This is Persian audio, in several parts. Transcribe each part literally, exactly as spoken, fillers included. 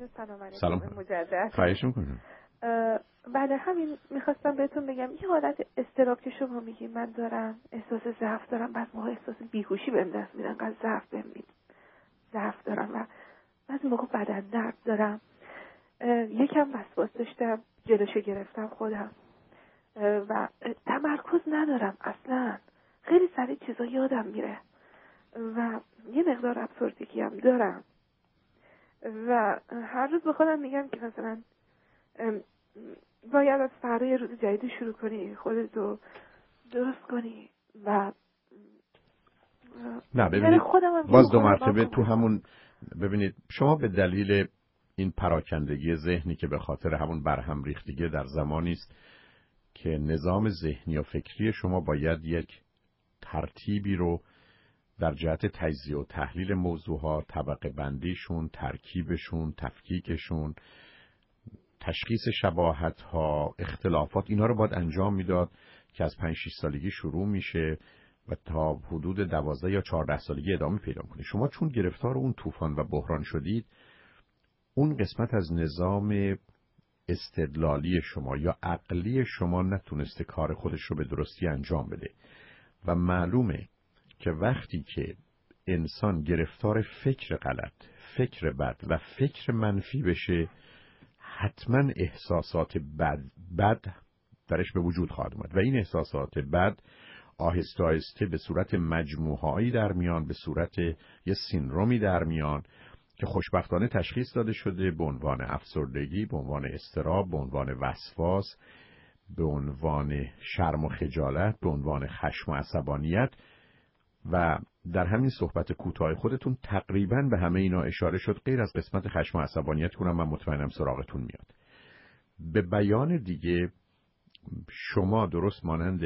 سلام علیکم. سلام مجدد. خواهش میکنم. بعد همین میخواستم بهتون بگم یه حالت استراب که شما میگی من دارم احساس ضعف دارم، بعد موقع احساس بیهوشی بهم دست میدن، قد ضعف بهم میدن، ضعف دارم و بعضی موقع بدن درد دارم. یکم وسواس داشتم، جلوشو گرفتم خودم و تمرکز ندارم اصلا، خیلی سریع چیزا یادم میره و یه مقدار افسردگی هم دارم و هر روز به خودم میگم که مثلا باید از فردا یه روز جدید شروع کنی، خودتو درست کنی و نه ببینید باز دو مرتبه تو همون، ببینید شما به دلیل این پراکندگی ذهنی که به خاطر همون برهم ریختگی در زمانی است که نظام ذهنی و فکری شما باید یک ترتیبی رو در جهت تجزیه و تحلیل موضوعها، طبقه بندیشون، ترکیبشون، تفکیکشون، تشخیص شباهت‌ها، اختلافات، اینا رو باید انجام میداد که از پنج شش سالگی شروع میشه و تا حدود دوازده یا چهارده سالگی ادامه پیدا کنه. شما چون گرفتار اون طوفان و بحران شدید، اون قسمت از نظام استدلالی شما یا عقلی شما نتونسته کار خودش رو به درستی انجام بده و معلومه که وقتی که انسان گرفتار فکر غلط، فکر بد و فکر منفی بشه، حتما احساسات بد بد درش به وجود خواهد اومد و این احساسات بد آهسته آهسته به صورت مجموعه‌ای در میان، به صورت یه سیندرومی در میان که خوشبختانه تشخیص داده شده به عنوان افسردگی، به عنوان اضطراب، به عنوان وسواس، به عنوان شرم و خجالت، به عنوان خشم و عصبانیت. و در همین صحبت کوتاه خودتون تقریباً به همه اینا اشاره شد، غیر از قسمت خشم و عصبانیت کنم من مطمئنم سراغتون میاد. به بیان دیگه شما درست مانند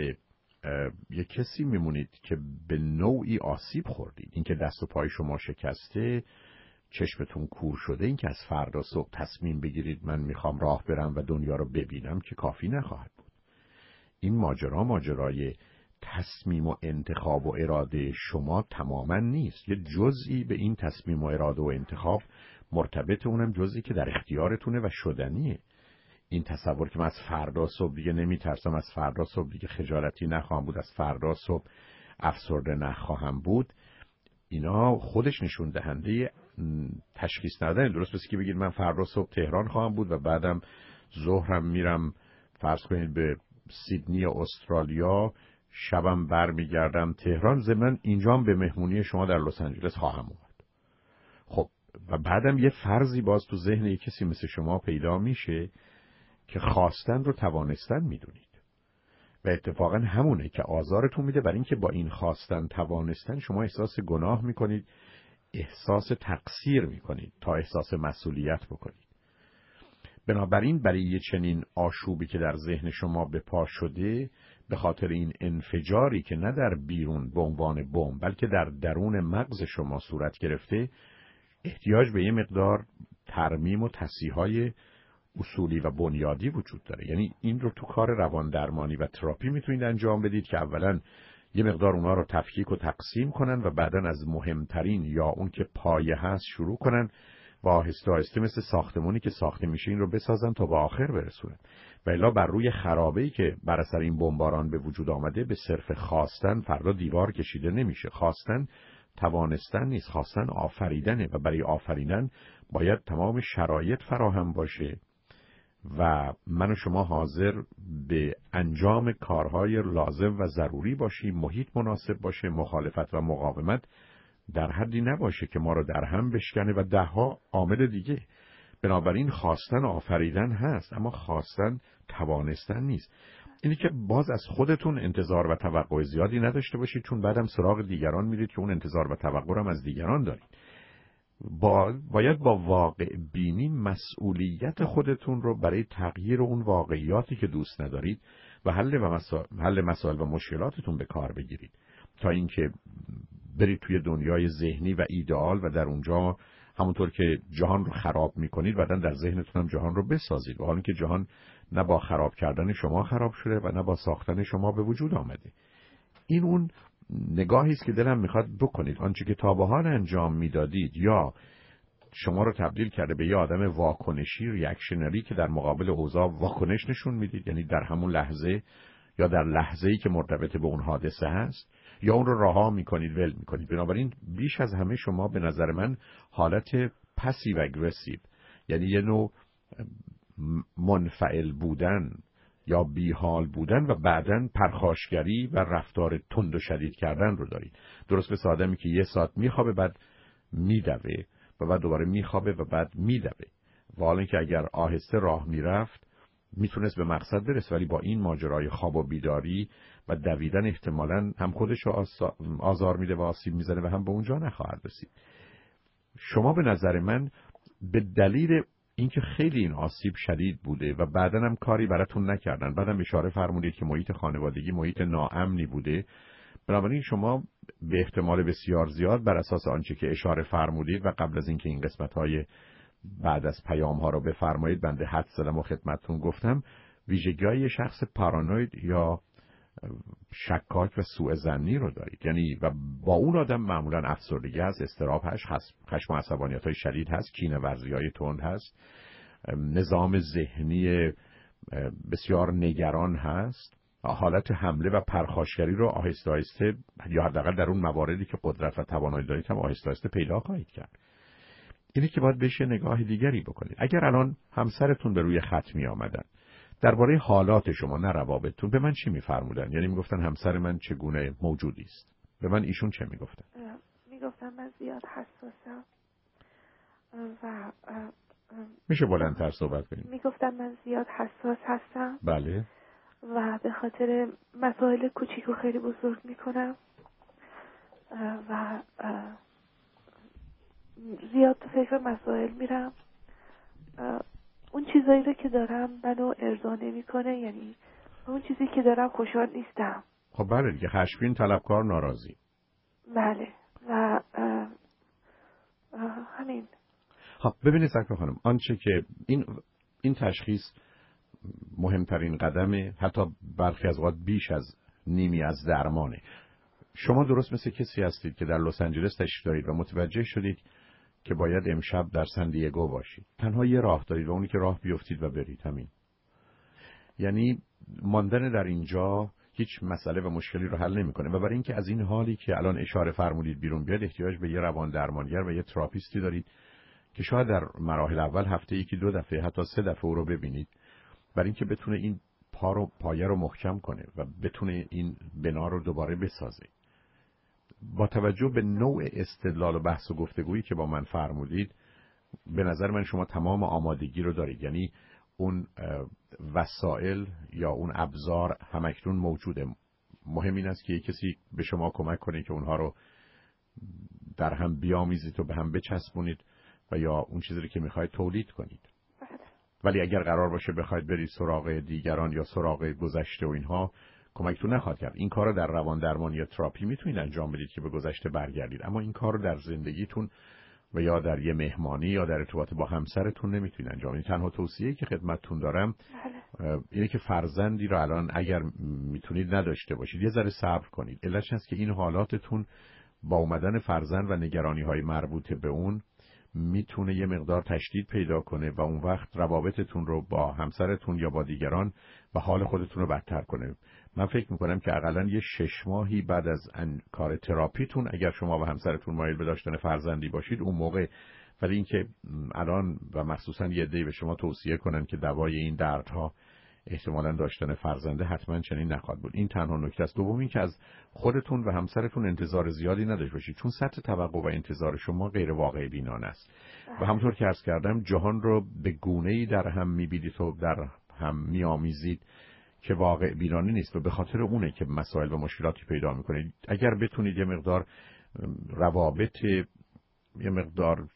یک کسی میمونید که به نوعی آسیب خوردید. اینکه دست و پای شما شکسته، چشمتون کور شده، اینکه از فردا صبح تصمیم بگیرید من میخوام راه برم و دنیا رو ببینم که کافی نخواهد بود. این ماجرا ماجرای تصمیم و انتخاب و اراده شما تماما نیست. یه جزئی به این تصمیم و اراده و انتخاب مرتبط، اونم جزئی که در اختیارتونه و شدنیه. این تصور که من از فردا صبح دیگه نمیترسم، از فردا صبح دیگه خجالتی نخواهم بود، از فردا صبح افسرده نخواهم بود، اینا خودش نشون دهنده تشخیص ندادن. درست مثل که بگید من فردا صبح تهران خواهم بود و بعدم ظهرم میرم فرض کنید به سیدنی استرالیا، شبم برمیگردم تهران، ضمن اینجام به مهمونی شما در لس آنجلس خواهم اومد. خب و بعدم یه فرضی باز تو ذهن یک کسی مثل شما پیدا میشه که خواستن رو توانستن میدونید و اتفاقا همونه که آزارتون میده، برای اینکه با این خواستن توانستن شما احساس گناه میکنید، احساس تقصیر میکنید تا احساس مسئولیت بکنید. بنابراین برای یه چنین آشوبی که در ذهن شما به پا شده، به خاطر این انفجاری که نه در بیرون به عنوان بمب بلکه در درون مغز شما صورت گرفته، احتیاج به یه مقدار ترمیم و تصحیح‌های اصولی و بنیادی وجود داره. یعنی این رو تو کار روان درمانی و تراپی میتونید انجام بدید که اولا یه مقدار اونها رو تفکیک و تقسیم کنن و بعدن از مهمترین یا اون که پایه هست شروع کنن و آهسته آهسته مثل ساختمانی که ساخته میشه این رو بسازن تا به آخر برسونن. و الا بر روی خرابه‌ای که بر اثر این بمباران به وجود آمده به صرف خواستن فردا دیوار کشیده نمیشه. خواستن توانستن نیست، خواستن آفریدنه و برای آفریدن باید تمام شرایط فراهم باشه و من و شما حاضر به انجام کارهای لازم و ضروری باشیم، محیط مناسب باشه، مخالفت و مقاومت در حدی نباشه که ما رو در هم بشکنه و ده ها عامل دیگه. بنابراین خواستن آفریدن هست، اما خواستن توانستن نیست. اینی که باز از خودتون انتظار و توقع زیادی نداشته باشید، چون بعدم سراغ دیگران میرید که اون انتظار و توقع هم از دیگران دارید. با باید با واقع بینی مسئولیت خودتون رو برای تغییر اون واقعیاتی که دوست ندارید و حل و مسائل حل مسائل و مشکلاتتون به کار بگیرید، تا اینکه برید توی دنیای ذهنی و ایدئال و در اونجا همونطور که جهان رو خراب میکنید بعداً در ذهنتون هم جهان رو بسازید، و حالا که جهان نه با خراب کردن شما خراب شده و نه با ساختن شما به وجود آمده. این اون نگاهی است که دلم میخواد بکنید. آنچه که تا به حال انجام میدادید یا شما رو تبدیل کرده به یه آدم واکنشی، ریاکشنری که در مقابل اوضاع واکنش نشون میدید، یعنی در همون لحظه یا در لحظه‌ای که مرتبط به اون حادثه هست، یا اون رو رها میکنید، ول میکنید. بنابراین بیش از همه شما به نظر من حالت پسیو اگریسیو، یعنی یه نوع منفعل بودن یا بیحال بودن و بعداً پرخاشگری و رفتار تند و شدید کردن رو دارید. درست مثل آدمی که یه ساعت میخوابه بعد میدوه و بعد دوباره میخوابه و بعد میدوه. و حالا اینکه اگر آهسته راه میرفت میتونست به مقصد برسه، ولی با این ماجرای خواب و بیداری و دویدن احتمالاً هم خودش رو آزار میده و آسیب میزنه و هم به اونجا نخواهد رسید. شما به نظر من به دلیل اینکه خیلی این آسیب شدید بوده و بعداً هم کاری براتون نکردن، بعدم اشاره فرمودید که محیط خانوادگی محیط ناامنی بوده، بنابراین شما به احتمال بسیار زیاد بر اساس آنچه که اشاره فرمودید و قبل از اینکه این قسمت‌های بعد از پیام ها رو بفرمایید بنده حد زدم و خدمتتون گفتم، ویژگی‌های شخص پارانوید یا شکاک و سوء ظنی رو دارید. یعنی و با اون آدم معمولا افسردگی هست، اضطراب هست، خشم و عصبانیت‌های شدید هست، کینه‌ورزی‌های تند هست، نظام ذهنی بسیار نگران هست، حالت حمله و پرخاشگری رو آهسته آهسته یا حداقل در اون مواردی که قدرت و توانایی دارید هم آهسته آهسته پیدا خواهید کرد. اینه که باید بشه نگاه دیگری بکنید. اگر الان همسرتون به روی خط می آمدن درباره حالات شما، نه روابطتون، به من چی میفرمودن؟ یعنی میگفتن همسر من چگونه موجودی است؟ به من ایشون چه میگفتن؟ میگفتن من زیاد حساسم و میشه بلندتر صحبت کنید؟ میگفتن من زیاد حساس هستم. بله. و به خاطر مسائل کوچیک و خیلی بزرگ میکنم و زیاد تو فکر مسائل میرم. اون چیزایی رو که دارم منو ارضا نمیکنه، یعنی اون چیزی که دارم خوشحال نیستم. خب بله دیگه، خشمگین، طلبکار، ناراضی. بله. و اه اه همین. خب ببینید سکر خانم، آنچه که این این تشخیص مهمترین قدمه، حتی برخی از اوقات بیش از نیمی از درمانه. شما درست مثل کسی هستید که در لس آنجلس تشریف دارید و متوجه شدید که باید امشب در سن دیگو باشید. تنها یه راه دارید و اونی که راه بیفتید و برید. همین. یعنی ماندن در اینجا هیچ مسئله و مشکلی رو حل نمیکنه و برای اینکه از این حالی که الان اشاره فرمودید بیرون بیاد، احتیاج به یه روان درمانگر و یه تراپیستی دارید که شاید در مراحل اول هفته یکی دو دفعه حتی سه دفعه او رو ببینید، برای اینکه بتونه این پا رو پایه رو محکم کنه و بتونه این بنا رو دوباره بسازه. با توجه به نوع استدلال و بحث و گفتگویی که با من فرمودید، به نظر من شما تمام آمادگی رو دارید. یعنی اون وسایل یا اون ابزار همکنون موجوده. مهم این است که یک کسی به شما کمک کنه که اونها رو در هم بیامیزید و به هم بچسبونید و یا اون چیزی رو که میخواید تولید کنید. ولی اگر قرار باشه بخواید برید سراغ دیگران یا سراغ گذشته و اینها، کمکتون نخواهد کرد. این کار رو در روان درمان یا تراپی میتونید انجام بدید که به گذشته برگردید، اما این کار رو در زندگیتون و یا در یه مهمانی یا در ارتباط با همسرتون نمیتونید انجام بدید. تنها توصیه‌ای که خدمتتون دارم اینه که فرزندی رو الان اگر میتونید نداشته باشید، یه ذره صبر کنید. علتش هست که این حالاتتون با اومدن فرزند و نگرانی‌های مربوطه به اون میتونه یه مقدار تشدید پیدا کنه و اون وقت روابطتون رو با همسرتون یا با دیگران و حال خودتون رو بدتر کنه. من فکر میکنم که حداقل یه شش ماهی بعد از کار تراپیتون اگر شما و همسرتون مایل به داشتن فرزندی باشید اون موقع، ولی اینکه الان و مخصوصا یه عده‌ای به شما توصیه کنن که دوای این دردها احتمالاً داشتن فرزنده، حتما چنین نخواهد بود. این تنها نکته است. دوم این که از خودتون و همسرتون انتظار زیادی نداشته باشید، چون سطح توقع و انتظار شما غیر واقع بینانه است و همونطور که عرض کردم جهان رو به گونه‌ای در هم می‌بینید و در هم می‌آمیزید که واقع بینانه نیست و به خاطر اونه که مسائل و مشکلاتی پیدا می‌کنید. اگر بتونید یه مقدار روابط یه مقدار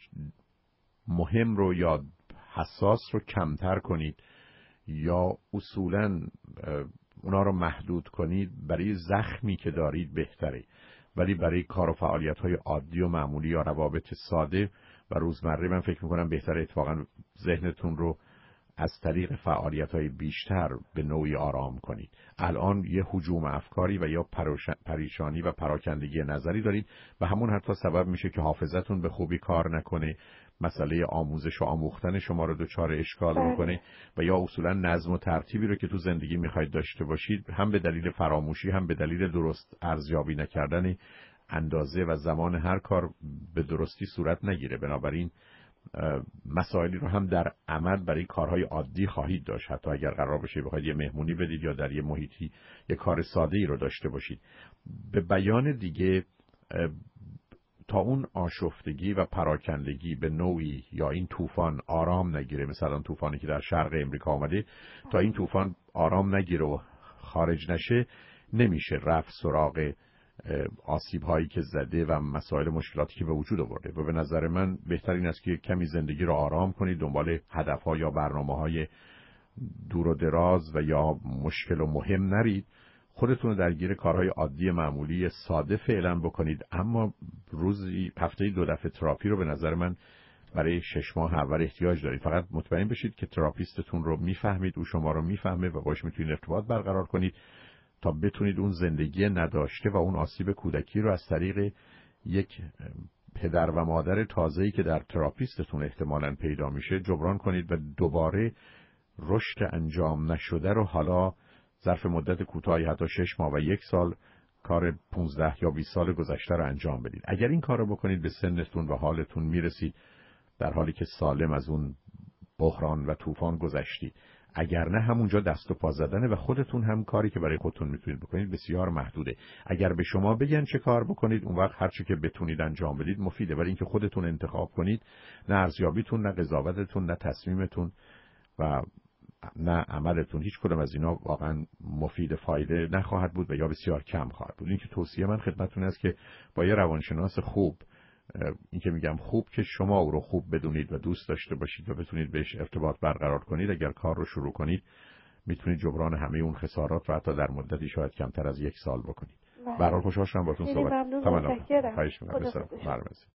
مهم رو یا حساس رو کمتر کنید یا اصولاً اونا رو محدود کنید، برای زخمی که دارید بهتره، ولی برای کار و فعالیت‌های عادی و معمولی یا روابط ساده و روزمره من فکر می‌کنم بهتره اتفاقاً ذهنتون رو از طریق فعالیت‌های بیشتر به نوعی آرام کنید. الان یه هجوم افکاری و یا پریشانی و پراکندگی نظری دارید و همون حتی سبب میشه که حافظتون به خوبی کار نکنه مسئله آموزش و آموختن شما رو دچار اشکال بله. بکنه و یا اصولا نظم و ترتیبی رو که تو زندگی میخواید داشته باشید، هم به دلیل فراموشی هم به دلیل درست ارزیابی نکردن اندازه و زمان هر کار به درستی صورت نگیره. بنابراین مسائلی رو هم در عمل برای کارهای عادی خواهید داشت، حتی اگر قرار باشه بخواید یه مهمونی بدید یا در یه محیطی یه کار ساده ای رو داشته باشید. به بیان دیگه، تا اون آشفتگی و پراکندگی به نوعی یا این طوفان آرام نگیره، مثلا طوفانی که در شرق امریکا آمده، تا این طوفان آرام نگیره و خارج نشه، نمیشه رفت سراغ آسیب هایی که زده و مسائل مشکلاتی که به وجود آورده. و به نظر من بهتر این است که کمی زندگی رو آرام کنید، دنبال هدف ها یا برنامه های دور و دراز و یا مشکل و مهم نرید، خودتون رو درگیر کارهای عادی معمولی ساده فعلا بکنید. اما روزی هفته دو دفعه تراپی رو به نظر من برای شش ماه اول احتیاج دارید. فقط مطمئن بشید که تراپیستتون رو میفهمید، او شما رو میفهمه و باش میتونید ارتباط برقرار کنید تا بتونید اون زندگی نداشته و اون آسیب کودکی رو از طریق یک پدر و مادر تازه‌ای که در تراپیستتون احتمالاً پیدا میشه جبران کنید و دوباره رشد انجام نشده رو حالا ظرف مدت کوتاهی حتی شش ماه و یک سال کار پونزده یا بیست سال گذشته رو انجام بدید. اگر این کار رو بکنید به سنتون و حالتون میرسید در حالی که سالم از اون بحران و طوفان گذشتید. اگر نه همونجا دست و پا زدنه و خودتون هم کاری که برای خودتون میتونید بکنید بسیار محدوده. اگر به شما بگن چه کار بکنید اون وقت هر چی که بتونید انجام بدید مفیده، ولی اینکه خودتون انتخاب کنید نه ارزیابیتون نه قضاوتتون نه تصمیمتون و نه عملتون، هیچ کدوم از اینا واقعا مفید فایده نخواهد بود و یا بسیار کم خواهد بود. این که توصیه من خدمتتون است که با یه روانشناس خوب، این که میگم خوب که شما او رو خوب بدونید و دوست داشته باشید و بتونید بهش ارتباط برقرار کنید، اگر کار رو شروع کنید میتونید جبران همه اون خسارات رو حتی در مدتی شاید کمتر از یک سال بکنید. به هر حال خوشحال شدم باهاتون صحبت کردم.